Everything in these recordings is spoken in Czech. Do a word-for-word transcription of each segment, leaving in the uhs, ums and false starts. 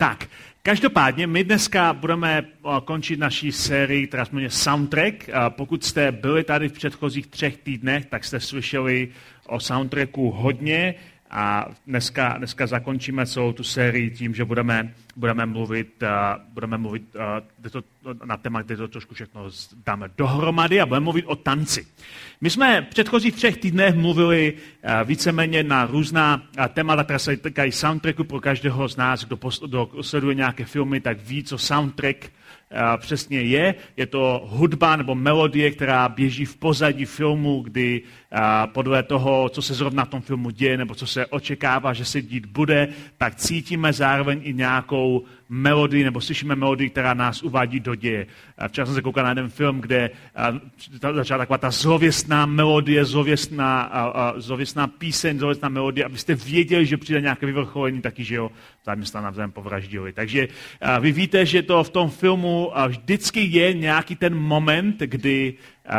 Tak, každopádně my dneska budeme končit naší sérii, která se jmenuje Soundtrack. Pokud jste byli tady v předchozích třech týdnech, tak jste slyšeli o soundtracku hodně a dneska, dneska zakončíme celou tu sérii tím, že budeme, budeme mluvit, uh, budeme mluvit uh, to, na téma, kde to trošku všechno dáme dohromady a budeme mluvit o tanci. My jsme v předchozích třech týdnech mluvili uh, víceméně na různá uh, témata, která se týkají soundtracku pro každého z nás, kdo, pos, kdo sleduje nějaké filmy, tak ví, co soundtrack přesně je. Je to hudba nebo melodie, která běží v pozadí filmu, kdy podle toho, co se zrovna v tom filmu děje, nebo co se očekává, že se dít bude, tak cítíme zároveň i nějakou melodii, nebo slyšíme melodii, která nás uvádí do děje. Včera jsem se koukal na jeden film, kde začala taková ta zlověstná melodie, zlověstná, zlověstná píseň, zlověstná melodie, abyste věděli, že přijde nějaké vyvrcholení, taky, že jo, zároveň se tam navzájem povraždili. Takže vy víte, že to v tom filmu vždycky je nějaký ten moment, kdy,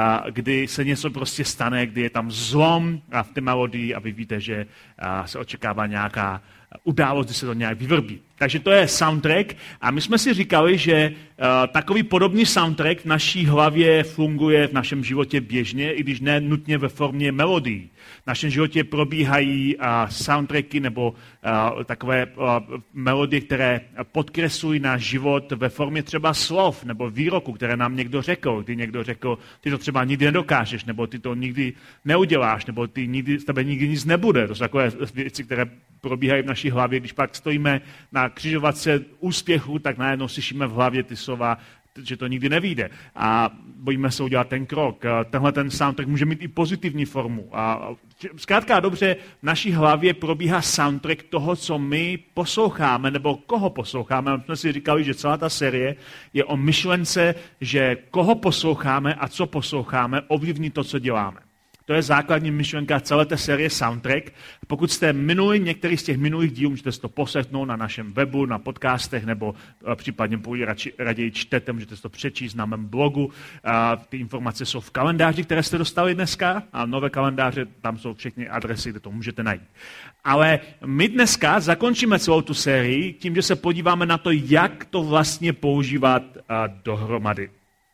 kdy se něco prostě stane, kdy je tam zlom v té melodii a vy víte, že se očekává nějaká událost, kdy se to nějak vyvrbí. Takže to je soundtrack a my jsme si říkali, že uh, takový podobný soundtrack v naší hlavě funguje v našem životě běžně, i když ne nutně ve formě melodií. V našem životě probíhají uh, soundtracky nebo uh, takové uh, melodie, které podkreslují náš život ve formě třeba slov nebo výroku, které nám někdo řekl, kdy někdo řekl, ty to třeba nikdy nedokážeš, nebo ty to nikdy neuděláš, nebo ty nikdy, z tebe nikdy nic nebude. To jsou takové věci, které probíhají v naší hlavě. Když pak stojíme na křižovatce úspěchu, tak najednou slyšíme v hlavě ty slova, že to nikdy nevyjde. A bojíme se udělat ten krok. Tenhle ten soundtrack může mít i pozitivní formu. A zkrátka dobře, v naší hlavě probíhá soundtrack toho, co my posloucháme, nebo koho posloucháme. My jsme si říkali, že celá ta série je o myšlence, že koho posloucháme a co posloucháme, ovlivní to, co děláme. To je základní myšlenka celé té série Soundtrack. Pokud jste minuli některý z těch minulých dílů, můžete si to poslechnout na našem webu, na podcastech, nebo případně pokud raději čtete, můžete si to přečíst na mém blogu. Ty informace jsou v kalendáři, které jste dostali dneska, a nové kalendáře, tam jsou všechny adresy, kde to můžete najít. Ale my dneska zakončíme celou tu sérii tím, že se podíváme na to, jak to vlastně používat dohromady.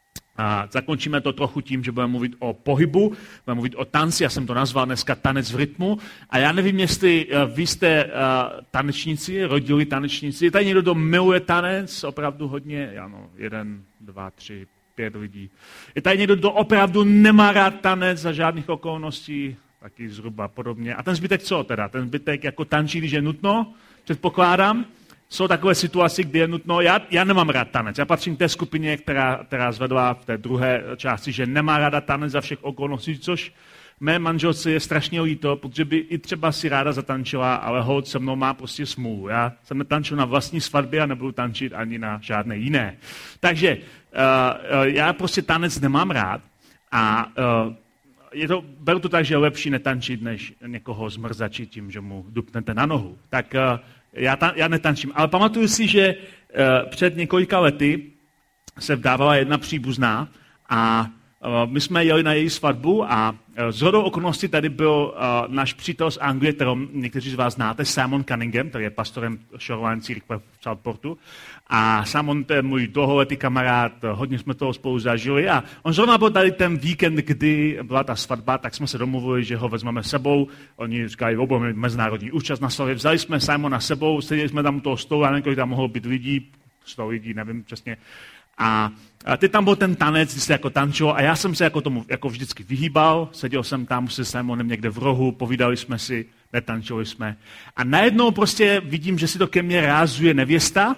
A zakončíme to trochu tím, že budeme mluvit o pohybu, budeme mluvit o tanci, já jsem to nazval dneska tanec v rytmu. A já nevím, jestli vy jste uh, tanečníci, rodilí tanečníci. Je tady někdo, kdo miluje tanec, opravdu hodně? Ano, jeden, dva, tři, pět lidí. Je tady někdo, kdo opravdu nemá rád tanec za žádných okolností? Taky zhruba podobně. A ten zbytek co teda? Ten zbytek jako tančí, když je nutno? Předpokládám. Jsou takové situace, kdy je nutno, já, já nemám rád tanec, já patřím k té skupině, která, která zvedla v té druhé části, že nemá ráda tanec za všech okolností, což mé manželce je strašně líto, protože by i třeba si ráda zatančila, ale holt se mnou má prostě smůlu. Já jsem netančil na vlastní svatbě a nebudu tančit ani na žádné jiné. Takže uh, uh, já prostě tanec nemám rád a uh, je to, beru to tak, že je lepší netančit, než někoho zmrzačit tím, že mu dupnete na nohu. Tak uh, Já, ta, já netančím, ale pamatuju si, že uh, před několika lety se vdávala jedna příbuzná a uh, my jsme jeli na její svatbu a uh, shodou okolností tady byl uh, náš přítel z Anglie, kterou někteří z vás znáte, Simon Cunningham, který je pastorem Shoreline církve v Southportu. A Simon, to je můj dlouholetý kamarád, hodně jsme toho spolu zažili a on zrovna byl tady ten víkend, kdy byla ta svatba, tak jsme se domluvili, že ho vezmeme sebou. Oni říkají, že budeme mít mezinárodní účast na slavě. Vzali jsme Simona sebou, seděli jsme tam u toho stolu, a nevím, kolik tam mohlo být lidí, sto lidí, nevím přesně. A, a teď tam byl ten tanec, kdy se jako tančilo a já jsem se jako tomu jako vždycky vyhýbal, seděl jsem tam se Simonem někde v rohu, povídali jsme si, netančili jsme. A najednou prostě vidím, že si to ke mně rázuje nevěsta.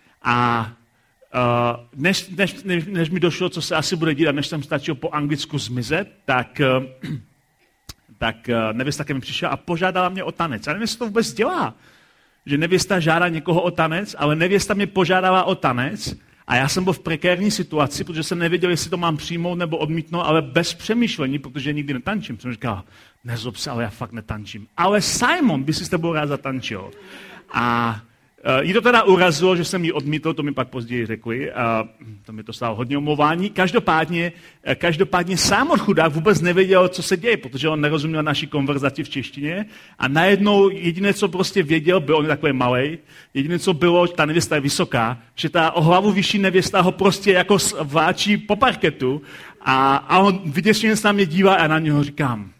A uh, než, než, než, než mi došlo, co se asi bude dít, a než jsem stačil po anglicku zmizet, tak, uh, tak uh, nevěsta ke mi přišla a požádala mě o tanec. Já nevím, jestli to vůbec dělá, že nevěsta žádá někoho o tanec, ale nevěsta mě požádala o tanec a já jsem byl v prekérní situaci, protože jsem nevěděl, jestli to mám přijmout nebo odmítnout, ale bez přemýšlení, protože nikdy netančím. Jsem říkal, nezlob se, ale já fakt netančím. Ale Simon by si s tebou rád zatančil. A Jí to teda urazilo, že jsem ji odmítl, to mi pak později řekli, a to mi to stálo hodně omlouvání. Každopádně, každopádně sám on chudák vůbec nevěděl, co se děje, protože on nerozuměl naší konverzaci v češtině a najednou jediné, co prostě věděl, byl on takový malej, jediné, co bylo, ta nevěsta je vysoká, že ta o hlavu vyšší nevěsta ho prostě jako vláčí po parketu a, a on vyděšeně se na mě dívá a na něho říkám,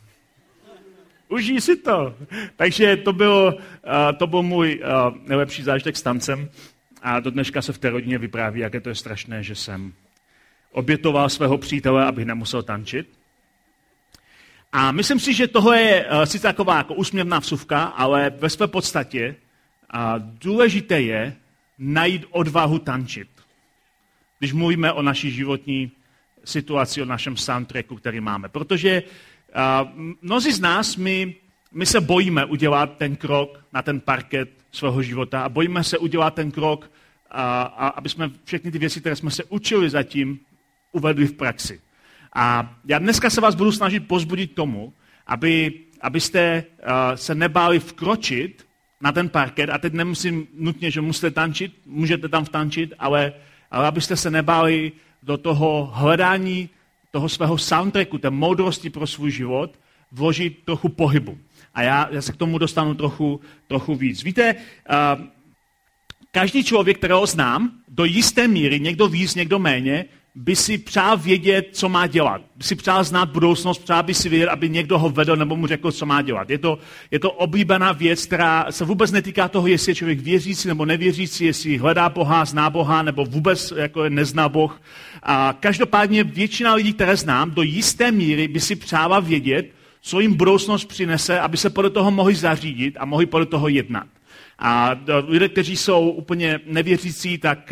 užij si to. Takže to byl, uh, to byl můj uh, nejlepší zážitek s tancem a do dneška se v té rodině vypráví, jak je to je strašné, že jsem obětoval svého přítele, abych nemusel tančit. A myslím si, že tohle je uh, sice taková jako úsměvná vsuvka, ale ve své podstatě uh, důležité je najít odvahu tančit. Když mluvíme o naší životní situaci, o našem soundtracku, který máme. Protože Uh, mnozí z nás, my, my se bojíme udělat ten krok na ten parket svého života a bojíme se udělat ten krok, uh, a, aby jsme všechny ty věci, které jsme se učili zatím, uvedli v praxi. A já dneska se vás budu snažit pozbudit tomu, aby, abyste uh, se nebáli vkročit na ten parket, a teď nemusím nutně, že musíte tančit, můžete tam vtančit, ale, ale abyste se nebáli do toho hledání toho svého soundtracku, té moudrosti pro svůj život, vložit trochu pohybu. A já, já se k tomu dostanu trochu, trochu víc. Víte, uh, každý člověk, kterého znám, do jisté míry, někdo víc, někdo méně, by si přál vědět, co má dělat. By si přál znát budoucnost, přál by si vědět, aby někdo ho vedl nebo mu řekl, co má dělat. Je to, je to oblíbená věc, která se vůbec netýká toho, jestli je člověk věřící nebo nevěřící, jestli hledá Boha, zná Boha, nebo vůbec jako nezná Boh. A každopádně většina lidí, které znám, do jisté míry by si přála vědět, co jim budoucnost přinese, aby se podle toho mohli zařídit a mohli podle toho jednat. A lidé, kteří jsou úplně nevěřící, tak,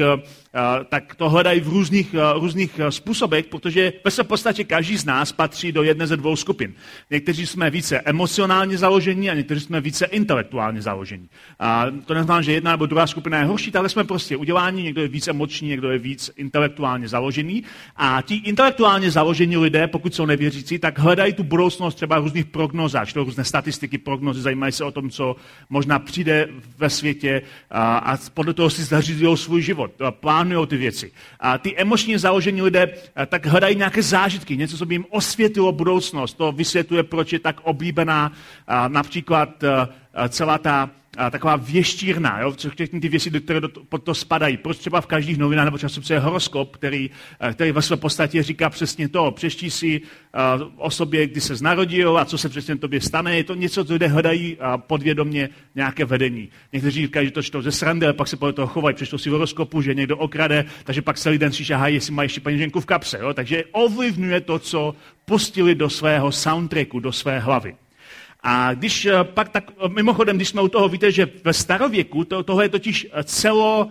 tak to hledají v různých, různých způsobech, protože ve své podstatě každý z nás patří do jedné ze dvou skupin. Někteří jsme více emocionálně založení a někteří jsme více intelektuálně založení. A to neznamená, že jedna nebo druhá skupina je horší, ale jsme prostě uděláni, někdo je víc emoční, někdo je víc intelektuálně založený. A ti intelektuálně založení lidé, pokud jsou nevěřící, tak hledají tu budoucnost třeba v různých prognozách, to různé statistiky, prognozy, zajímají se o tom, co možná přijde ve světě a, a podle toho si zařizují svůj život, plánují ty věci. A ty emočně založení lidé tak hledají nějaké zážitky, něco, co by jim osvětlilo budoucnost. To vysvětluje, proč je tak oblíbená a, například a, celá ta a, taková věštírna, jo? Všechny ty věci, které do, pod to spadají. Proč třeba v každých novinách nebo časopise je horoskop, který, který ve své podstatě říká přesně to. Přečti si a, o sobě, kdy se narodil a co se přesně tobě stane. Je to něco, co lidé hledají a, podvědomě nějaké vedení. Někteří říkají, že to čtou ze srandy, ale pak se podle toho chovají. Přečtou si v horoskopu, že někdo okrade, takže pak celý den si šahají, jestli mají ještě peněženku v kapse. Jo? Takže ovlivňuje to, co pustili do svého soundtracku, do své hlavy. A když pak tak, mimochodem, když jsme u toho, víte, že ve starověku, to, tohle je totiž celo,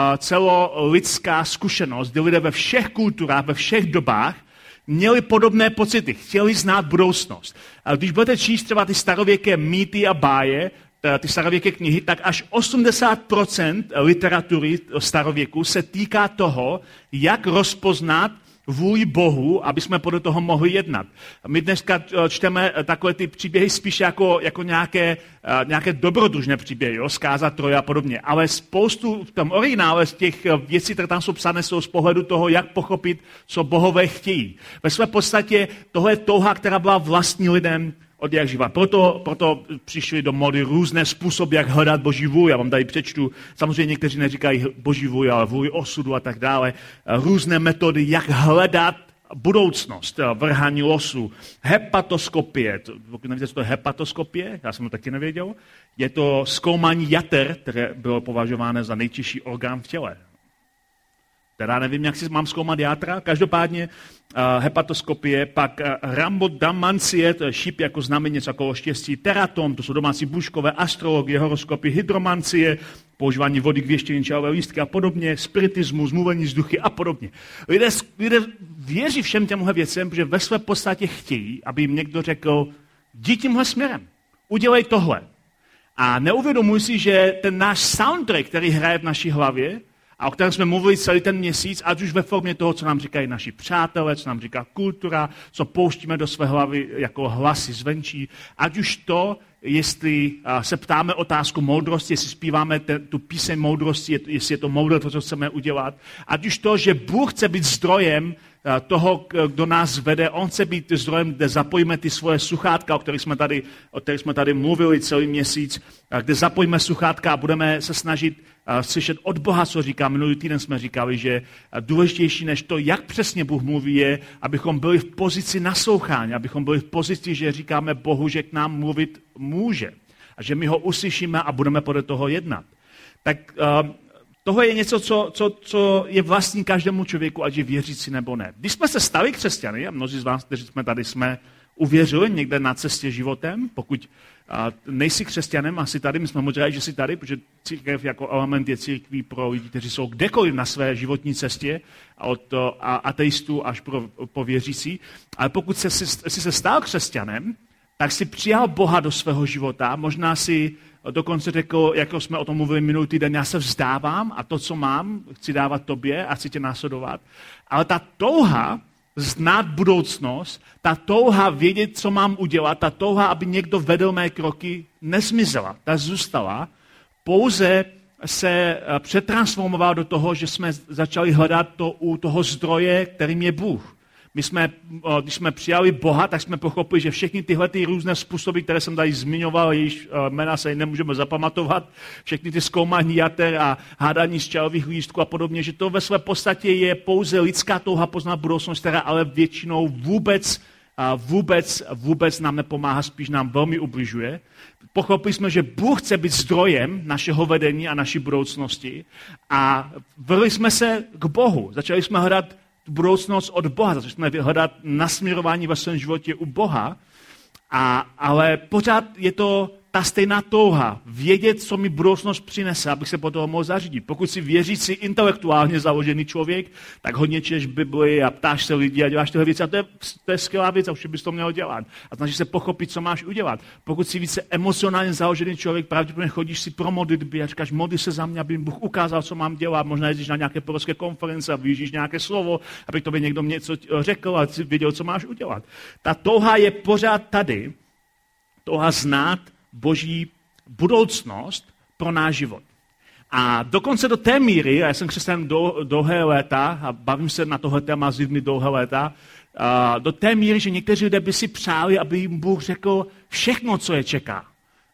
celo lidská zkušenost, kdy lidé ve všech kulturách, ve všech dobách měli podobné pocity, chtěli znát budoucnost. A když budete číst třeba ty starověké mýty a báje, ty starověké knihy, tak až osmdesát procent literatury starověku se týká toho, jak rozpoznat vůli Bohu, aby jsme podle toho mohli jednat. My dneska čteme takové ty příběhy spíš jako, jako nějaké, nějaké dobrodružné příběhy, jo? Zkáza Troje a podobně. Ale spoustu v tom originále z těch věcí, které tam jsou psané, jsou z pohledu toho, jak pochopit, co bohové chtějí. Ve své podstatě tohle je touha, která byla vlastní lidem od jak živa. Proto, proto přišli do mody různé způsoby, jak hledat Boží vůli. Já vám tady přečtu. Samozřejmě někteří neříkají Boží vůli, ale vůli osudu a tak dále. Různé metody, jak hledat budoucnost, vrhání losu, hepatoskopie. Pokud nevíte, co to je hepatoskopie, já jsem to taky nevěděl, je to zkoumání jater, které bylo považováno za nejtěžší orgán v těle. Teda nevím, jak si mám zkoumat játra, každopádně uh, hepatoskopie, pak uh, rambodamancie, to je šíp jako znamení, něco jako štěstí, teratom, to jsou domácí buškové, astrologie, horoskopy, hydromancie, používání vody k věštění čajové lístky a podobně, spiritismus, mluvení z duchy a podobně. Lidé, lidé věří všem těmhle věcem, protože ve své podstatě chtějí, aby jim někdo řekl, jdi tímhle směrem, udělej tohle. A neuvědomuj si, že ten náš soundtrack, který hraje v naší hlavě, a o kterém jsme mluvili celý ten měsíc, ať už ve formě toho, co nám říkají naši přátelé, co nám říká kultura, co pouštíme do své hlavy jako hlasy zvenčí, ať už to, jestli se ptáme otázku moudrosti, jestli zpíváme ten, tu píseň moudrosti, jestli je to moudré to, co chceme udělat, ať už to, že Bůh chce být zdrojem toho, kdo nás vede, on chce být zdrojem, kde zapojíme ty svoje sluchátka, o kterých jsme tady, o kterých jsme tady mluvili celý měsíc, kde zapojíme sluchátka a budeme se snažit slyšet od Boha, co říká. Minulý týden jsme říkali, že důležitější než to, jak přesně Bůh mluví, je, abychom byli v pozici naslouchání, abychom byli v pozici, že říkáme Bohu, že k nám mluvit může a že my ho uslyšíme a budeme podle toho jednat. Tak uh, tohle je něco, co, co, co je vlastní každému člověku, ať je věřící nebo ne. Když jsme se stali křesťany, a mnozí z vás, kteří jsme tady, jsme uvěřili někde na cestě životem, pokud a nejsi křesťanem, asi tady, my jsme moc rádi, že jsi tady, protože církev jako element je církví pro lidi, kteří jsou kdekoliv na své životní cestě, od ateistů až pro, po věřící. Ale pokud jsi, jsi se stal křesťanem, tak si přijal Boha do svého života, možná si dokonce řekl, jako jsme o tom mluvili minulý týden, já se vzdávám a to, co mám, chci dávat tobě a chci tě následovat. Ale ta touha znát budoucnost, ta touha vědět, co mám udělat, ta touha, aby někdo vedl mé kroky, nezmizela, ta zůstala, pouze se přetransformovala do toho, že jsme začali hledat to u toho zdroje, kterým je Bůh. My jsme, když jsme přijali Boha, tak jsme pochopili, že všechny tyhle ty různé způsoby, které jsem tady zmiňoval, jejíž jména se nemůžeme zapamatovat, všechny ty zkoumání jater a hádání z čajových lístků a podobně, že to ve své podstatě je pouze lidská touha poznat budoucnost, která ale většinou vůbec, vůbec, vůbec nám nepomáhá, spíš nám velmi ubližuje. Pochopili jsme, že Bůh chce být zdrojem našeho vedení a naší budoucnosti a vrhli jsme se k Bohu. Začali jsme hledat budoucnost od Boha, začali jsme hledat nasměrování ve svém životě u Boha, a, ale pořád je to ta stejná touha, vědět, co mi budoucnost přinese, abych se po toho mohl zařídit. Pokud si věřící, intelektuálně založený člověk, tak hodně čteš Bibli a ptáš se lidí a děláš tyhle věci. A to je, to je skvělá věc a už bys to měl dělat. A snažíš se pochopit, co máš udělat. Pokud si více emocionálně založený člověk, pravděpodobně chodíš si pro modlitby a říkáš, modli se za mě, aby mi Bůh ukázal, co mám dělat. Možná jezdíš na nějaké prorocké konference a vyjíždíš nějaké slovo, aby tobě někdo něco řekl a věděl, co máš udělat. Ta touha je pořád tady, touha znát Boží budoucnost pro náš život. A dokonce do té míry, já jsem křesťan dlouhé léta a bavím se na tohle téma s lidmi dlouhé léta, do té míry, že někteří lidé by si přáli, aby jim Bůh řekl všechno, co je čeká.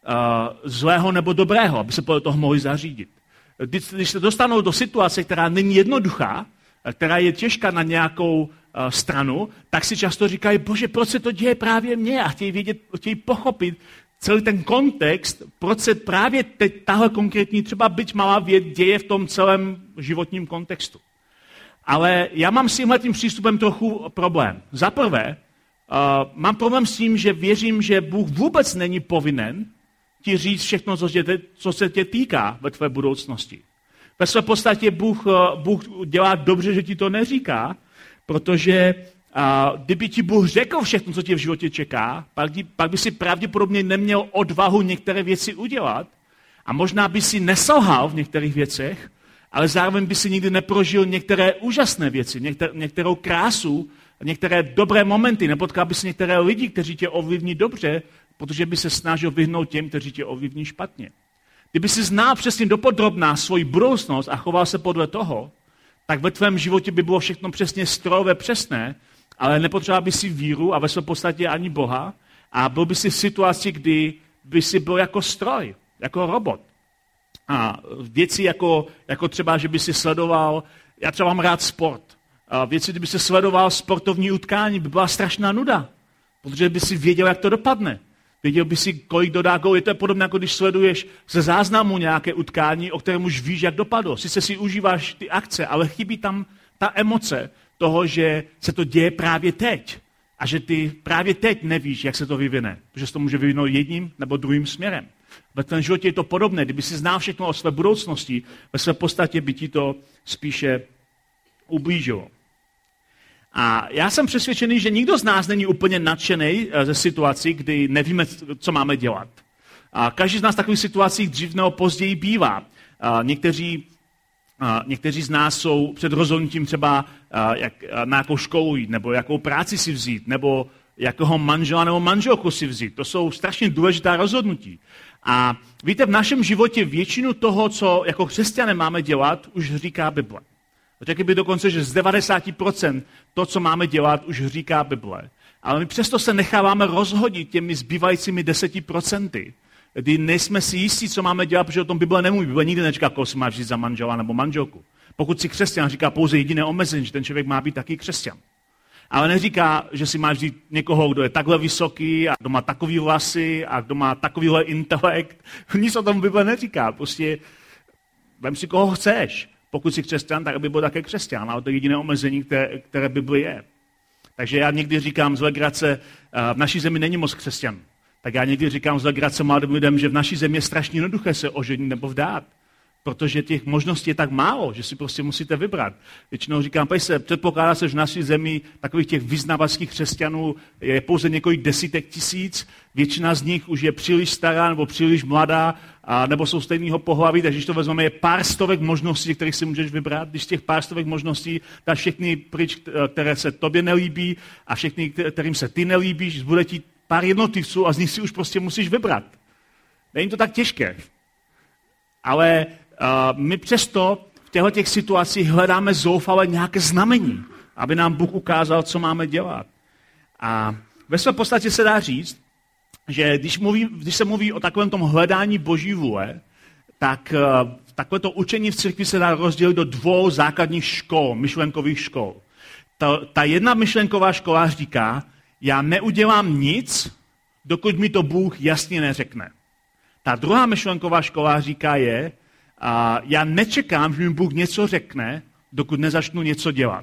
Zlého nebo dobrého, aby se podle toho mohli zařídit. Když se dostanou do situace, která není jednoduchá, která je těžká na nějakou stranu, tak si často říkají, bože, proč se to děje právě mně? A chtějí vědět, chtějí pochopit celý ten kontext, proč se právě teď tahle konkrétní, třeba byť malá věc, děje v tom celém životním kontextu. Ale já mám s tímhletím přístupem trochu problém. Za prvé, uh, mám problém s tím, že věřím, že Bůh vůbec není povinen ti říct všechno, co, tě, co se tě týká ve tvé budoucnosti. Ve své podstatě Bůh, Bůh dělá dobře, že ti to neříká, protože a kdyby ti Bůh řekl všechno, co tě v životě čeká, pak, pak by si pravděpodobně neměl odvahu některé věci udělat a možná by si neselhal v některých věcech, ale zároveň by si nikdy neprožil některé úžasné věci, některé, některou krásu, některé dobré momenty, nepotkal by si některé lidi, kteří tě ovlivní dobře, protože by se snažil vyhnout těm, kteří tě ovlivní špatně. Kdyby si znal přesně dopodrobná svoji budoucnost a choval se podle toho, tak ve tvém životě by bylo všechno přesně strojové přesné, ale nepotřeboval by si víru a ve své podstatě ani Boha a byl by si v situaci, kdy by si byl jako stroj, jako robot. A věci jako, jako třeba, že by si sledoval, já třeba mám rád sport, a věci, kdyby si sledoval sportovní utkání, by byla strašná nuda, protože by si věděl, jak to dopadne. Věděl by si, kolik dodá gól. Je to podobné, jako když sleduješ ze záznamu nějaké utkání, o kterém už víš, jak dopadlo. Sice si užíváš ty akce, ale chybí tam ta emoce toho, že se to děje právě teď. A že ty právě teď nevíš, jak se to vyvine. Protože se to může vyvinout jedním nebo druhým směrem. Ve tvém životě je to podobné. Kdyby si znal všechno o své budoucnosti, ve své podstatě by ti to spíše ublížilo. A já jsem přesvědčený, že nikdo z nás není úplně nadšený ze situací, kdy nevíme, co máme dělat. A každý z nás v takových situacích dřív nebo později bývá. A někteří někteří z nás jsou před rozhodnutím třeba, jak, na jakou školu jít, nebo jakou práci si vzít, nebo jakého manžela nebo manželku si vzít. To jsou strašně důležitá rozhodnutí. A víte, v našem životě většinu toho, co jako křesťané máme dělat, už říká Bible. Řekl bych dokonce, že z devadesát procent to, co máme dělat, už říká Bible. Ale my přesto se necháváme rozhodit těmi zbývajícími deseti procenty, kdy nejsme si jistí, co máme dělat, protože o tom Bible nemluví. Bible nikdy neříká, koho si máš vzít za manžela nebo manželku. Pokud si křesťan, říká pouze jediné omezení, že ten člověk má být taky křesťan. Ale neříká, že si máš vzít někoho, kdo je takhle vysoký a kdo má takový vlasy a kdo má takovýhle intelekt. Nic o tom Bible neříká. Prostě vem si, koho chceš. Pokud jsi křesťan, tak aby byl také křesťan. Ale to je jediné omezení, které, které Bible je. Takže já někdy říkám z legrace, v naší zemi není moc křesťan. Tak já někdy říkám z legrace mladým lidem, že v naší zemi je strašně jednoduché se oženit nebo vdát. Protože těch možností je tak málo, že si prostě musíte vybrat. Většinou říkám, pojď se, předpokládá se, že v naší zemi takových těch vyznavačských křesťanů je pouze několik desítek tisíc, většina z nich už je příliš stará nebo příliš mladá, a, nebo jsou stejného pohlaví, takže když to vezmeme, je pár stovek možností, kterých si můžeš vybrat. Když z těch pár stovek možností dáš všechny pryč, které se tobě nelíbí a všechny, kterým se ty nelíbíš, bude ti pár jednotlivců a z nich si už prostě musíš vybrat. Není to tak těžké. Ale Uh, my přesto v těchto těch situacích hledáme zoufale nějaké znamení, aby nám Bůh ukázal, co máme dělat. A ve své podstatě se dá říct, že když, mluví, když se mluví o takovém tom hledání Boží vůle, tak uh, takovéto učení v církvi se dá rozdělit do dvou základních škol, myšlenkových škol. Ta, ta jedna myšlenková škola říká, já neudělám nic, dokud mi to Bůh jasně neřekne. Ta druhá myšlenková škola říká je, a já nečekám, že mi Bůh něco řekne, dokud nezačnu něco dělat.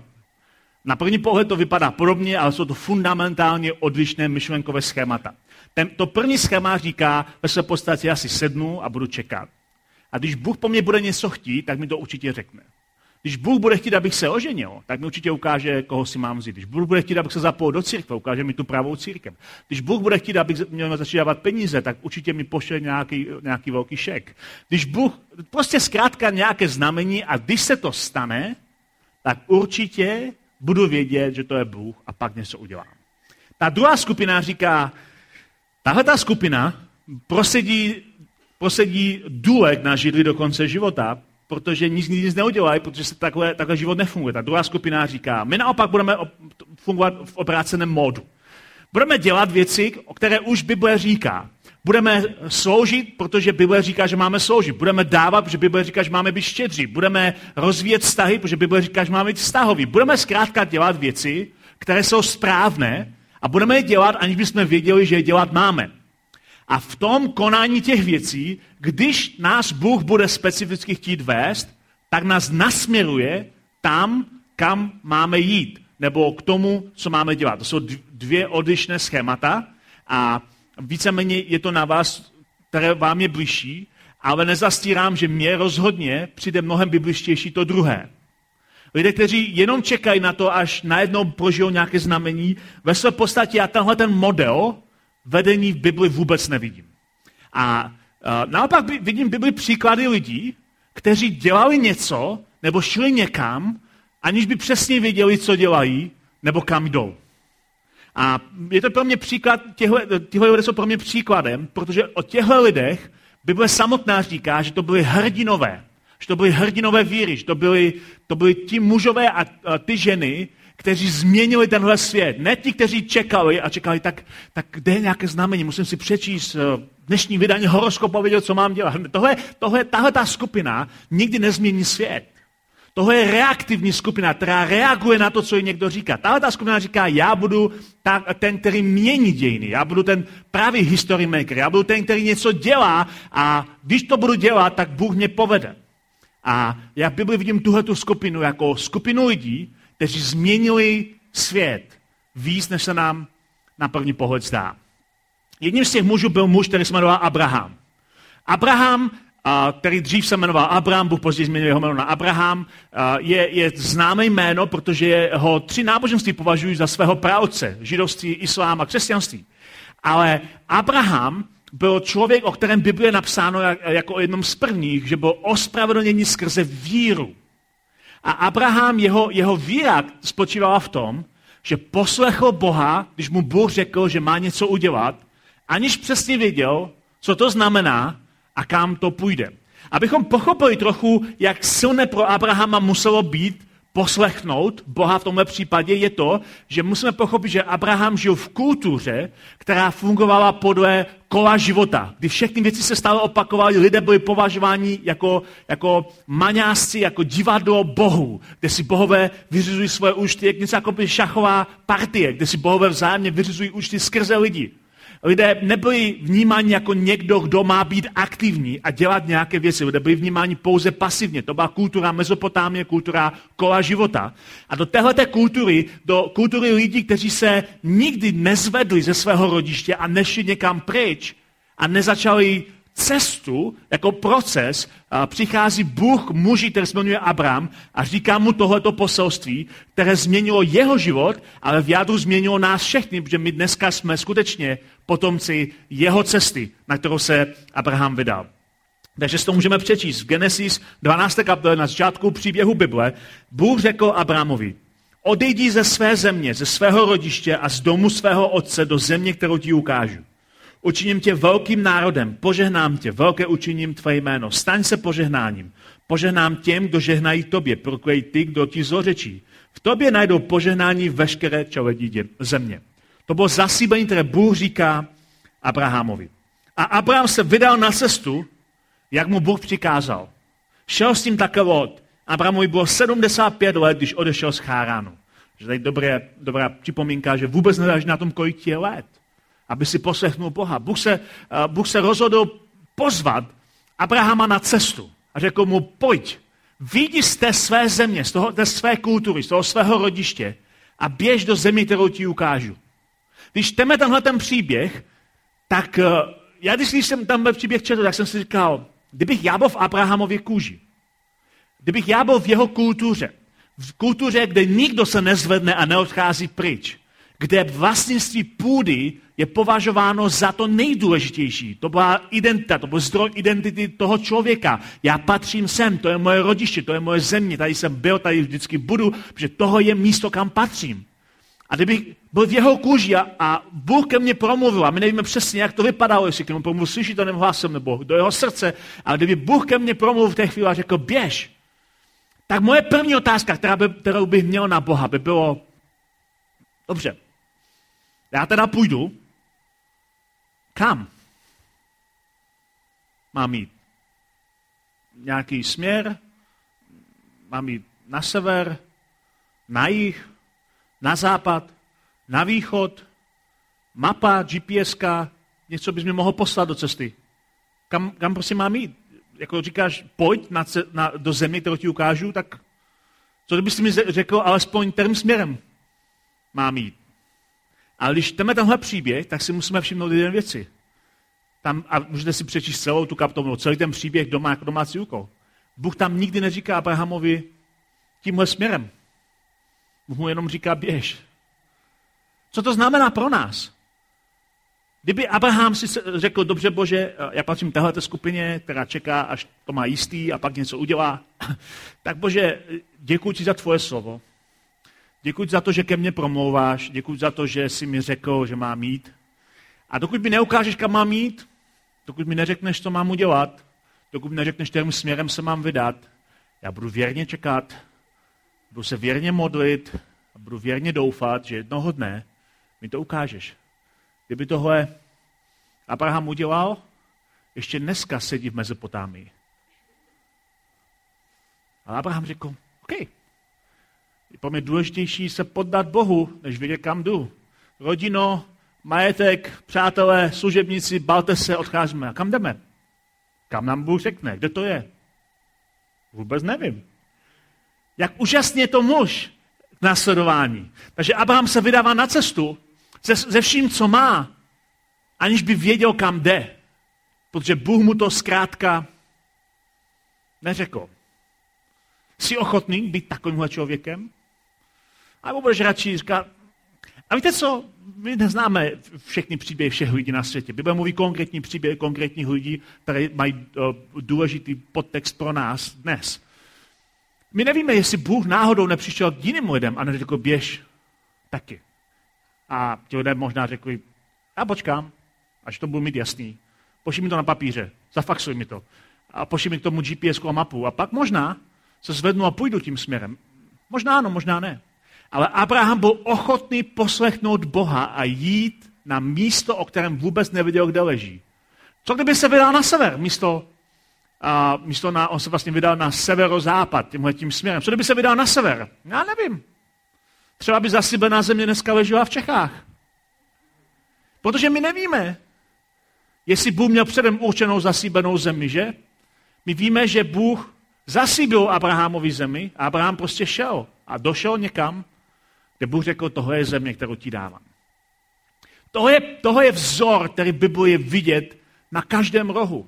Na první pohled to vypadá podobně, ale jsou to fundamentálně odlišné myšlenkové schémata. Ten, to první schéma říká, ve své podstatě já si sednu a budu čekat. A když Bůh po mně bude něco chtít, tak mi to určitě řekne. Když Bůh bude chtít, abych se oženil, tak mi určitě ukáže, koho si mám vzít. Když Bůh bude chtít, abych se zapojil do církve, ukáže mi tu pravou církev. Když Bůh bude chtít, abych měl začít dávat peníze, tak určitě mi pošle nějaký, nějaký velký šek. Když Bůh, prostě zkrátka nějaké znamení a když se to stane, tak určitě budu vědět, že to je Bůh a pak něco udělám. Ta druhá skupina říká, tahle ta skupina prosedí, prosedí důlek na židli do konce života, protože nic, nic neudělají, protože se takhle, takhle život nefunguje. Ta druhá skupina říká, my naopak budeme fungovat v obráceném módu. Budeme dělat věci, o které už Bible říká. Budeme sloužit, protože Bible říká, že máme sloužit. Budeme dávat, protože Bible říká, že máme být štědří. Budeme rozvíjet vztahy, protože Bible říká, že máme být vztahoví. Budeme zkrátka dělat věci, které jsou správné a budeme je dělat, aniž bychom věděli, že je dělat máme. A v tom konání těch věcí, když nás Bůh bude specificky chtít vést, tak nás nasměruje tam, kam máme jít, nebo k tomu, co máme dělat. To jsou dvě odlišné schémata a víceméně je to na vás, které vám je bližší, ale nezastírám, že mě rozhodně přijde mnohem bibličtější to druhé. Lidé, kteří jenom čekají na to, až najednou prožijou nějaké znamení, ve své podstatě já tenhle ten model vedení v Bibli vůbec nevidím. A uh, naopak vidím v Bibli příklady lidí, kteří dělali něco, nebo šli někam, aniž by přesně věděli, co dělají, nebo kam jdou. A je to pro mě příklad, těhle lidé jsou pro mě příkladem, protože o těchto lidech Bible samotná říká, že to byli hrdinové, že to byli hrdinové víry, že to byli, to byli ti mužové a, a ty ženy, kteří změnili tenhle svět. Ne ti, kteří čekali a čekali, tak, tak kde je nějaké znamení, musím si přečíst dnešní vydání horoskopu a vědět, co mám dělat. Tohle, tohle, tahle ta skupina nikdy nezmění svět. Tohle je reaktivní skupina, která reaguje na to, co jí někdo říká. Tahle ta skupina říká, já budu ta, ten, který mění dějiny, já budu ten pravý history maker, já budu ten, který něco dělá a když to budu dělat, tak Bůh mě povede. A já v Bibli vidím tuhletu skupinu jako skupinu lidí, kteří změnili svět víc, než se nám na první pohled zdá. Jedním z těch mužů byl muž, který se jmenoval Abraham. Abraham, který dřív se jmenoval Abraham, Bůh později změnil jeho jméno na Abraham, je, je známé jméno, protože ho tři náboženství považují za svého praotce. Židovství, islám a křesťanství. Ale Abraham byl člověk, o kterém Bible je napsáno jako o jednom z prvních, že byl ospravedlněný skrze víru. A Abraham, jeho, jeho víra spočívala v tom, že poslechl Boha, když mu Bůh řekl, že má něco udělat, aniž přesně věděl, co to znamená a kam to půjde. Abychom pochopili trochu, jak silné pro Abrahama muselo být poslechnout Boha v tomhle případě, je to, že musíme pochopit, že Abraham žil v kultuře, která fungovala podle kola života, kdy všechny věci se stále opakovaly, lidé byli považováni jako, jako maňásci, jako divadlo bohů, kde si bohové vyřizují svoje účty, jak něco jako by šachová partie, kde si bohové vzájemně vyřizují účty skrze lidi. Lidé nebyli vnímáni jako někdo, kdo má být aktivní a dělat nějaké věci. Lidé byli vnímáni pouze pasivně. To byla kultura Mezopotámie, kultura kola života. A do téhleté kultury, do kultury lidí, kteří se nikdy nezvedli ze svého rodiště a nešli někam pryč a nezačali cestu jako proces, přichází Bůh muži, který se jmenuje Abram a říká mu tohleto poselství, které změnilo jeho život, ale v jádru změnilo nás všechny, protože my dneska jsme skutečně potomci jeho cesty, na kterou se Abraham vydal. Takže si to můžeme přečíst. V Genesis dvanácté kapitole na začátku příběhu Bible Bůh řekl Abramovi: odejdi ze své země, ze svého rodiště a z domu svého otce do země, kterou ti ukážu. Učiním tě velkým národem, požehnám tě, velké učiním tvé jméno. Staň se požehnáním. Požehnám těm, kdo žehnají tobě, proklej ty, kdo ti zlořečí. V tobě najdou požehnání veškeré čeledí země. To bylo zasíbení, které Bůh říká Abrahamovi. A Abraham se vydal na cestu, jak mu Bůh přikázal. Šel s tím také Lot. Abrahamovi bylo sedmdesát pět let, když odešel z Cháránu. Že tady dobré, dobrá připomínka, že vůbec nezáleží na tom, kolik ti je let, aby si poslechnul Boha. Bůh se, uh, Bůh se rozhodl pozvat Abrahama na cestu a řekl mu: pojď, vyjdi z té své země, z toho, té své kultury, z toho svého rodiště a běž do země, kterou ti ukážu. Když čteme tenhle ten příběh, tak uh, já když jsem tenhle příběh četl, tak jsem si říkal, kdybych já byl v Abrahamově kůži, kdybych já byl v jeho kultuře, v kultuře, kde nikdo se nezvedne a neodchází pryč, kde vlastnictví půdy je považováno za to nejdůležitější. To byla identita, to byl zdroj identity toho člověka. Já patřím sem, to je moje rodiště, to je moje země, tady jsem byl, tady vždycky budu, protože toho je místo, kam patřím. A kdybych byl v jeho kůži a, a Bůh ke mně promluvil, a my nevíme přesně, jak to vypadalo, jestli k němu promluvil slyšitelným hlasem nebo do jeho srdce, ale kdyby Bůh ke mně promluvil v té chvíli a řekl běž, tak moje první otázka, která by, kterou bych měl na Boha, by bylo: dobře, já teda půjdu, kam mám jít? Nějaký směr? Mám jít na sever, na jih, na západ, na východ, mapa, G P S ka, něco bys mi mohl poslat do cesty. Kam, kam prosím mám jít? Jako říkáš, pojď na, na, do země, kterou ti ukážu, tak co kdybys mi řekl alespoň kterým směrem mám jít? Ale když čteme tenhle příběh, tak si musíme všimnout jedné věci. Tam, a můžete si přečíst celou tu kapitolu, celý ten příběh doma jako domácí úkol. Bůh tam nikdy neříká Abrahamovi tímhle směrem. Bůh mu jenom říká běž. Co to znamená pro nás? Kdyby Abraham si řekl, dobře Bože, já patřím téhleté skupině, která čeká, až to má jistý a pak něco udělá, tak Bože, děkuji ti za tvoje slovo. Děkuji za to, že ke mně promlouváš, děkuji za to, že jsi mi řekl, že mám jít. A dokud mi neukážeš, kam mám jít, dokud mi neřekneš, co mám udělat, dokud mi neřekneš, kterým směrem se mám vydat, já budu věrně čekat, budu se věrně modlit a budu věrně doufat, že jednoho dne mi to ukážeš. Kdyby tohle Abraham udělal, ještě dneska sedí v Mezopotámii. Ale Abraham řekl, OK, je pro mě důležitější se poddat Bohu, než vědět, kam jdu. Rodino, majetek, přátelé, služebníci, balte se, odcházíme. A kam jdeme? Kam nám Bůh řekne? Kde to je? Vůbec nevím. Jak úžasně je to muž k následování. Takže Abraham se vydává na cestu se, se vším, co má, aniž by věděl, kam jde. Protože Bůh mu to zkrátka neřekl. Jsi ochotný být takovýmhle člověkem? A budeš radši říkat, a víte co, my neznáme všechny příběhy všech lidí na světě. Bible mluví konkrétní příběhy konkrétních lidí, které mají uh, důležitý podtext pro nás dnes. My nevíme, jestli Bůh náhodou nepřišel k jiným lidem a neřekl běž taky. A ti lidé možná řekli, já počkám, až to budu mít jasný. Pošli mi to na papíře, zafaxuj mi to. A pošli mi k tomu G P S a mapu. A pak možná se zvednu a půjdu tím směrem. Možná ano, možná ne. Ale Abraham byl ochotný poslechnout Boha a jít na místo, o kterém vůbec nevěděl, kde leží. Co kdyby se vydal na sever, místo, a místo na, on se vlastně vydal na severozápad, tímhletím směrem. Co kdyby se vydal na sever? Já nevím. Třeba by zasybená země dneska ležela v Čechách. Protože my nevíme, jestli Bůh měl předem určenou zasíbenou zemi, že? My víme, že Bůh zasíbil Abrahamovi zemi a Abraham prostě šel a došel někam, kde Bůh řekl, tohle je země, kterou ti dávám. Tohle je, tohle je vzor, který v Bibli je vidět na každém rohu.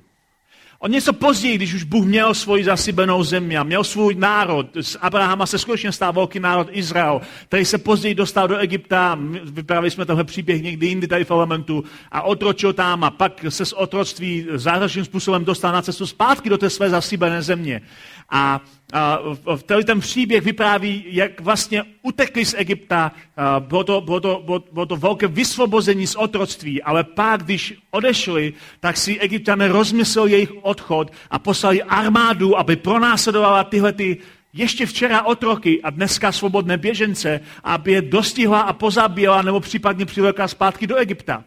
O něco později, když už Bůh měl svoji zasíbenou zemi a měl svůj národ, z Abrahama se skutečně stal velký národ Izrael, který se později dostal do Egypta, vyprávěli jsme tenhle příběh někdy jindy tady v Elementu, a otročil tam a pak se z otroctví zázračným způsobem dostal na cestu zpátky do té své zasíbené země. A, a v celý ten příběh vypráví, jak vlastně utekli z Egypta, bylo to, bylo, to, bylo, bylo to velké vysvobození z otroctví, ale pak, když odešli, tak si Egypťané rozmysleli jejich odchod a poslali armádu, aby pronásledovala tyhle ty ještě včera otroky a dneska svobodné běžence, aby je dostihla a pozabíjela nebo případně přivlékla zpátky do Egypta.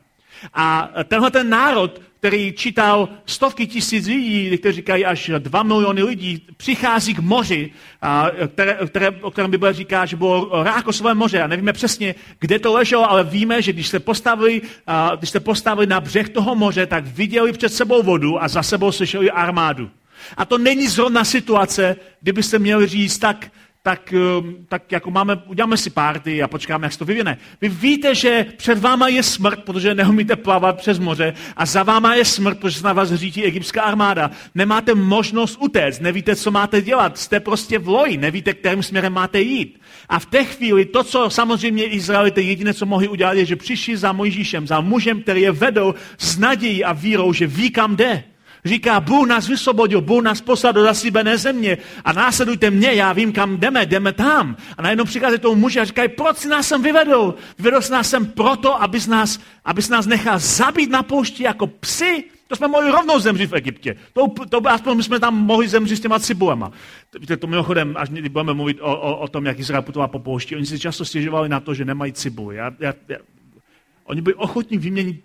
A tenhle ten národ, který čítal stovky tisíc lidí, kteří říkají až dva miliony lidí, přichází k moři, které, které, o kterém Bible říká, že bylo Rákosové moře. A nevíme přesně, kde to leželo, ale víme, že když se postavili, když se postavili na břeh toho moře, tak viděli před sebou vodu a za sebou slyšeli armádu. A to není zrovna situace, kdybyste měli říct, tak, tak, tak jako máme, uděláme si party a počkáme, jak se to vyvine. Vy víte, že před váma je smrt, protože neumíte plavat přes moře, a za váma je smrt, protože se na vás řítí egyptská armáda. Nemáte možnost utéct, nevíte, co máte dělat, jste prostě v loji, nevíte, kterým směrem máte jít. A v té chvíli to, co samozřejmě Izraelité jediné, co mohli udělat, je, že přišli za Mojžíšem, za mužem, který je vedl s nadějí a vírou, že ví, kam jde. Říká, Bůh nás vysvobodil, Bůh nás poslal do zasíbené země a následujte mě, já vím, kam jdeme, jdeme tam. A najednou přichází tomu muži a říkají, proč si nás sem vyvedl? Vyvedl jsi nás sem proto, abys nás, abys nás nechal zabít na poušti jako psy. To jsme mohli rovnou zemřít v Egyptě. To, to aspoň jsme tam mohli zemřít s těma cibulema. Víte, to mimochodem, až budeme mluvit o, o, o tom, jak Izrael putoval po poušti, oni si často stěžovali na to, že nemají cibuly. Já, já, já, oni byli ochotní vyměnit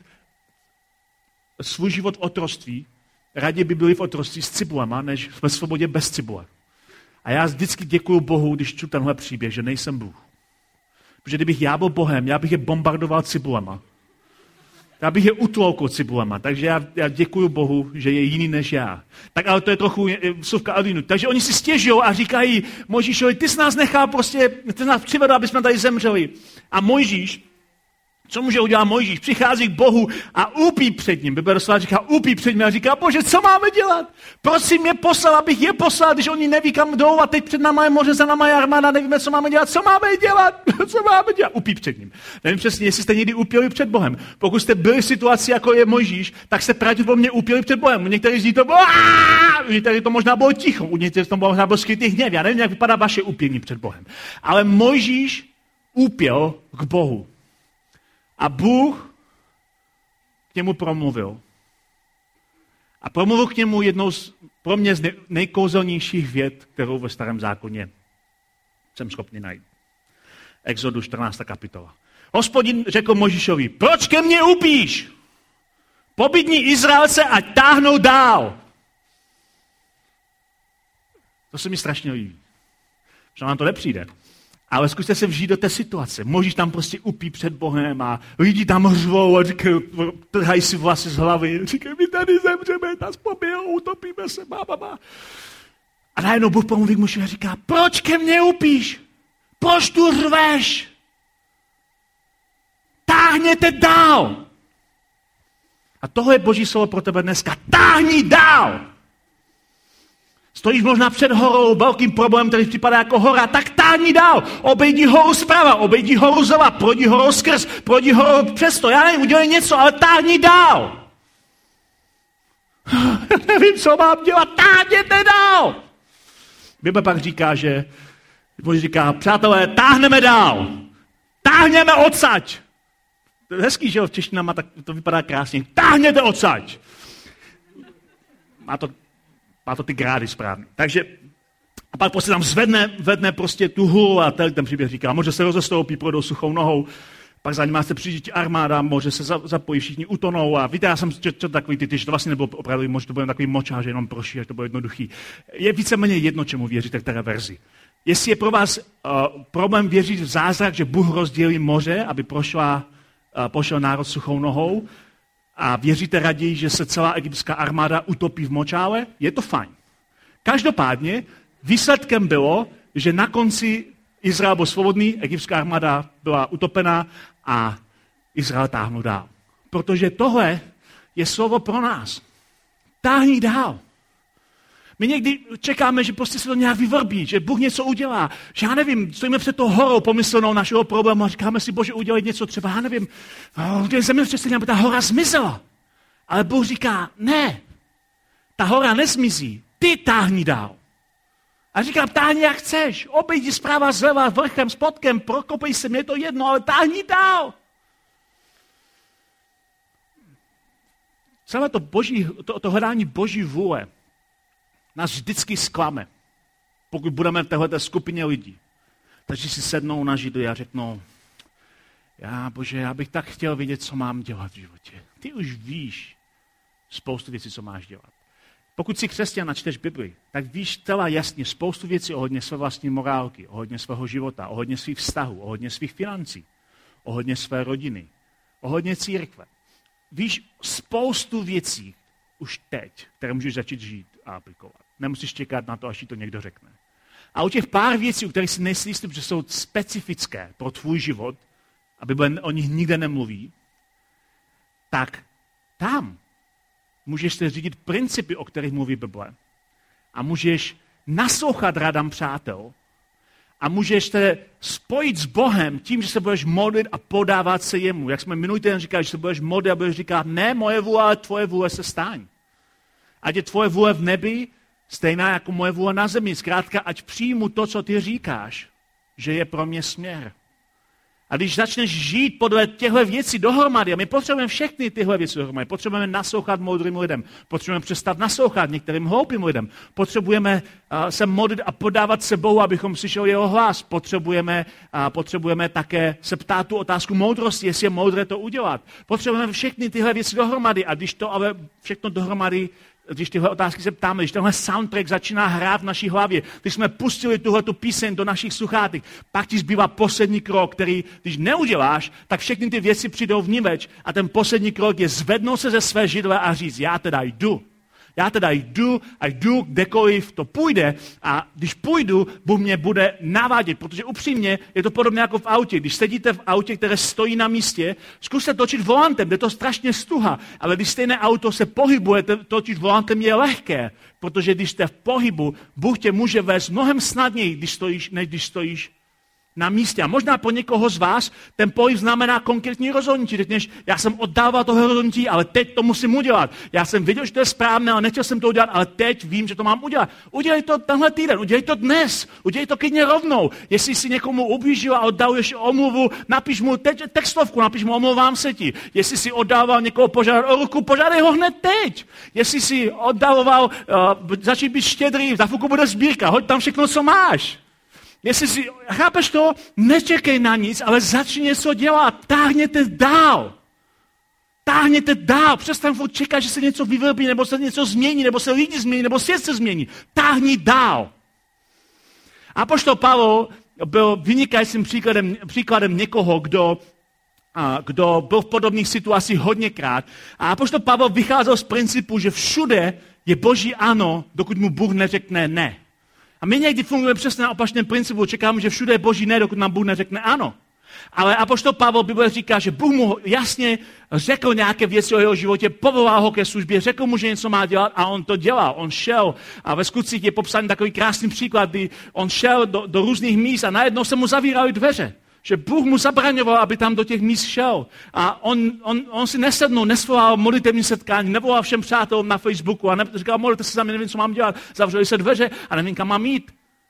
svůj život v otroctví. Raději by byli v otroctví s cibulema, než ve svobodě bez cibule. A já vždycky děkuju Bohu, když čtu tenhle příběh, že nejsem Bůh. Protože kdybych já byl Bohem, já bych je bombardoval cibulema. Já bych je utloukl cibulema. Takže já, já děkuju Bohu, že je jiný než já. Tak ale to je trochu vsuvka Adinu. Takže oni si stěžují a říkají Mojžíšovi, ty jsi nás nechal prostě, ty jsi nás přivedl, aby jsme tady zemřeli. A Mojžíš, co může udělat Mojžíš? Přichází k Bohu a úpí před ním. Bible doslova říká, úpí před ním a říká, Bože, co máme dělat? Proč jsi mě poslal, abych je poslal, když oni neví, kam jdou a teď před náma je moře, za náma je armáda, nevíme, co máme dělat. Co máme dělat? Co máme dělat? Úpí před ním. Nevím přesně, jestli jste někdy úpěli před Bohem. Pokud jste byli v situaci, jako je Mojžíš, tak se pravděpodobně úpěli před Bohem. U některých z nich to bylo, u některých to možná bylo ticho, u některých to možná bylo skrytý hněv. Já nevím, jak vypadá vaše úpění před Bohem. Ale Mojžíš úpěl k Bohu. A Bůh k němu promluvil. A promluvil k němu jednou z pro mě z nejkouzelnějších vět, kterou ve Starém zákoně jsem schopný najít. Exodus čtrnáctá kapitola. Hospodin řekl Mojžíšovi, proč ke mně upíš? Pobídni Izraelce, ať táhnou dál. To se mi strašně líbí. Že nám to nepřijde. Ale zkuste se vžít do té situace. Mojžíš tam prostě upí před Bohem a lidi tam řvou a říkají, trhají si vlasy z hlavy. Říkají, my tady zemřeme, nás pobijou, utopíme se, bá, bá, bá. A najednou Bůh promluví k muži a říká, proč ke mně upíš? Proč tu řveš? Táhněte dál. A tohle je Boží slovo pro tebe dneska. Táhni dál. Stojíš možná před horou, velkým problémem, který připadá jako hora, tak táhni dál. Obejdi horu zprava, obejdi horu zleva, projdi horou skrz, projdi horou přesto. Já nevím, udělej něco, ale táhni dál. Nevím, co mám dělat, táhněte dál. Bible pak říká, že Bože říká, přátelé, táhneme dál. Táhněme odsaď. To je hezký, že jo, v češtině má tak, to vypadá krásně. Táhněte odsaď. Má to, má to ty grády správně. Takže a pak prostě tam zvedne, vedne prostě tu hůl a ten příběh říká, může se rozestoupí, projdou suchou nohou, pak za nima se přijde armáda, může se zapojí, všichni utonou a víte, já jsem četl takový ty, že to vlastně nebylo opravdu, možná to bylo takový močá, že jenom proší, že to bylo jednoduchý. Je víceméně jedno, čemu věříte, které verzi. Jestli je pro vás uh, problém věřit v zázrak, že Bůh rozdělí moře, aby prošla, uh, pošel národ suchou nohou a věříte raději, že se celá egyptská armáda utopí v močále, je to fajn. Každopádně výsledkem bylo, že na konci Izrael byl svobodný, egyptská armáda byla utopená a Izrael táhnul dál. Protože tohle je slovo pro nás. Táhni dál. My někdy čekáme, že prostě se to nějak vyvrbí, že Bůh něco udělá. Že já nevím, stojíme před tou horou pomyslnou našeho problému a říkáme si, Bože, udělej něco třeba, já nevím, udělej zemětřesení, aby ta hora zmizela. Ale Bůh říká, ne, ta hora nezmizí, ty táhni dál. A říkám, táhni jak chceš, obejdi zprava, zleva, vrchem, spodkem, prokopej se, mě je to jedno, ale táhni dál. Celé to, boží, to, to hledání boží vůle nás vždycky zklame, pokud budeme v téhleté skupině lidí. Takže si sednou na židu a řeknou, já, Bože, já bych tak chtěl vědět, co mám dělat v životě. Ty už víš spoustu věcí, co máš dělat. Pokud jsi křesťan a čteš Bibli, tak víš celá jasně spoustu věcí ohledně své vlastní morálky, ohledně svého života, ohledně svých vztahů, ohledně svých financí, ohledně své rodiny, ohledně církve. Víš spoustu věcí už teď, které můžeš začít žít a aplikovat. Nemusíš čekat na to, až ti to někdo řekne. A u těch pár věcí, u kterých si nejsi jistý, že jsou specifické pro tvůj život, a Bible o nich nikde nemluví, tak tam můžeš se řídit principy, o kterých mluví Bible. A můžeš naslouchat radám přátel. A můžeš se spojit s Bohem tím, že se budeš modlit a podávat se jemu. Jak jsme minulý týden říkali, že se budeš modlit a budeš říkat, ne moje vůle, ale tvoje vůle se staň. Ať je tvoje vůle v nebi stejná jako moje vůle na zemi. Zkrátka, ať přijmu to, co ty říkáš, že je pro mě směr. A když začneš žít podle těchto věcí dohromady, a my potřebujeme všechny tyhle věci dohromady, potřebujeme naslouchat moudrým lidem, potřebujeme přestat naslouchat některým hloupým lidem, potřebujeme uh, se modlit a podávat se Bohu, abychom slyšeli jeho hlas, potřebujeme, uh, potřebujeme také se ptát tu otázku moudrosti, jestli je moudré to udělat. Potřebujeme všechny tyhle věci dohromady a když to ale všechno dohromady, když tyhle otázky se ptáme, když tenhle soundtrack začíná hrát v naší hlavě, když jsme pustili tuhletu píseň do našich sluchátek, pak ti zbývá poslední krok, který, když neuděláš, tak všechny ty věci přijdou vniveč a ten poslední krok je zvednout se ze své židle a říct, já teda jdu. Já teda jdu a jdu kdekoliv to půjde a když půjdu, Bůh mě bude navádět, protože upřímně je to podobné jako v autě. Když sedíte v autě, které stojí na místě, zkuste točit volantem, jde to strašně stuha, ale když stejné auto se pohybuje, točit volantem je lehké, protože když jste v pohybu, Bůh tě může vést mnohem snadněji, když stojíš, než když stojíš na místě. A možná pro někoho z vás ten pohyb znamená konkrétní rozhodnutí. Řekneš, já jsem oddával toho rozhodnutí, ale teď to musím udělat. Já jsem věděl, že to je správné, ale nechtěl jsem to udělat, ale teď vím, že to mám udělat. Udělej to tenhle týden, udělej to dnes, udělej to klidně rovnou. Jestli si někomu ublížil a oddaluješ omluvu, napiš mu teď textovku, napiš mu omlouvám se ti. Jestli si oddával někoho požádat o ruku, požádej ho hned teď. Jestli si oddaloval, uh, začít být štědrý, za chvilku bude sbírka, hoď tam všechno, co máš. Jestli si, chápeš to, nečekej na nic, ale začni něco dělat, táhněte dál. Táhněte dál, přestaň furt čekat, že se něco vyvrbí, nebo se něco změní, nebo se lidi změní, nebo svět se změní. Táhni dál. Apoštol Pavel byl vynikajícím příkladem, příkladem někoho, kdo, a, kdo byl v podobných situacích hodněkrát. A apoštol Pavel vycházel z principu, že všude je Boží ano, dokud mu Bůh neřekne ne. A my někdy fungujeme přesně na opačném principu, čekáme, že všude je Boží ne, dokud nám Bůh neřekne ano. Ale apoštol Pavel Bible říká, že Bůh mu jasně řekl nějaké věci o jeho životě, povolal ho ke službě, řekl mu, že něco má dělat a on to dělal. On šel a ve skutcích je popsaný takový krásný příklad, kdy on šel do, do různých míst a najednou se mu zavíraly dveře. Že Bůh mu zabraňoval, aby tam do těch míst šel. A on, on, on si nesednul, nesvolal modlitevní setkání, nevolal všem přátelům na Facebooku a ne, říkal, modlite se za mě, nevím, co mám dělat. Zavřeli se dveře a nevím, kam mám jít.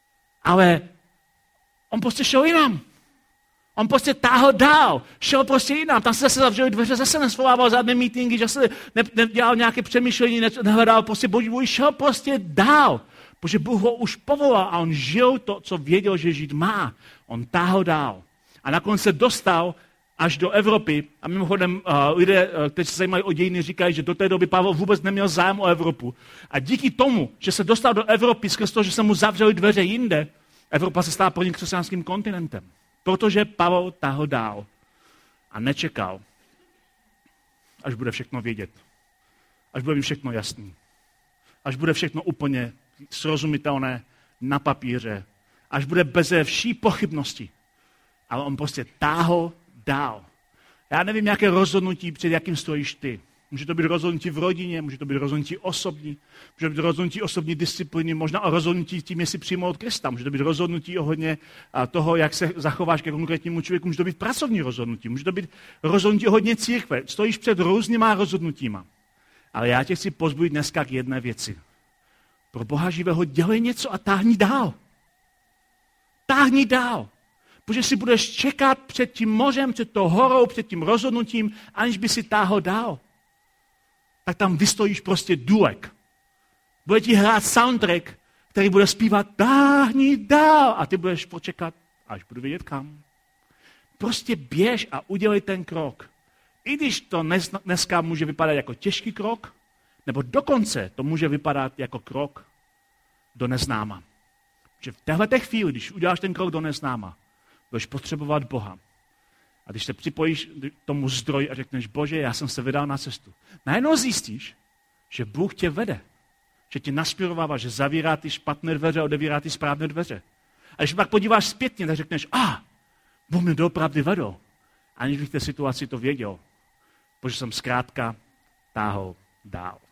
Ale on prostě šel jinam. On prostě táhl dál, šel prostě jinam, tam se zase zavřeli dveře, zase nesvolával žádné meetingy, že se ne, nedělal nějaké přemýšlení, ne, nehledal prostě Boží vůli, šel prostě dál, protože Bůh ho už povolal a on žil to, co věděl, že žít má. On táhl dál. A nakonec se dostal až do Evropy a mimochodem uh, lidé, uh, kteří se zajímají o dějiny, říkají, že do té doby Pavel vůbec neměl zájem o Evropu. A díky tomu, že se dostal do Evropy skrz toho, že se mu zavřeli dveře jinde, Evropa se stala pro ně křesťanským kontinentem. Protože Pavel táhl dál a nečekal, až bude všechno vědět. Až bude mi všechno jasný. Až bude všechno úplně srozumitelné na papíře. Až bude beze vší pochybnosti. Ale on prostě táhl dál. Já nevím, jaké rozhodnutí, před jakým stojíš ty. Může to být rozhodnutí v rodině, může to být rozhodnutí osobní, může to být rozhodnutí osobní disciplíny, možná o rozhodnutí tím, jestli přijmout Krista, může to být rozhodnutí ohledně toho, jak se zachováš ke konkrétnímu člověku, může to být pracovní rozhodnutí, může to být rozhodnutí ohledně církve. Stojíš před různýma rozhodnutíma. Ale já tě chci pozbudit dneska k jedné věci. Pro Boha živého dělej něco a táhni dál. Táhni dál. Protože si budeš čekat před tím mořem, před tou horou, před tím rozhodnutím, aniž by si táhl dál. Tak tam vystojíš prostě důlek. Bude ti hrát soundtrack, který bude zpívat táhni dál a ty budeš počekat, až budu vědět kam. Prostě běž a udělej ten krok. I když to dneska může vypadat jako těžký krok, nebo dokonce to může vypadat jako krok do neznáma. Že v téhleté chvíli, když uděláš ten krok do neznáma, budeš potřebovat Boha. A když se připojíš k tomu zdroji a řekneš, Bože, já jsem se vydal na cestu. Najednou zjistíš, že Bůh tě vede. Že tě nasměrovává, že zavírá ty špatné dveře a odevírá ty správné dveře. A když pak podíváš zpětně, tak řekneš, a, ah, Bůh mě doopravdy vedl. Aniž bych v té situaci to věděl. Protože jsem zkrátka táhl dál.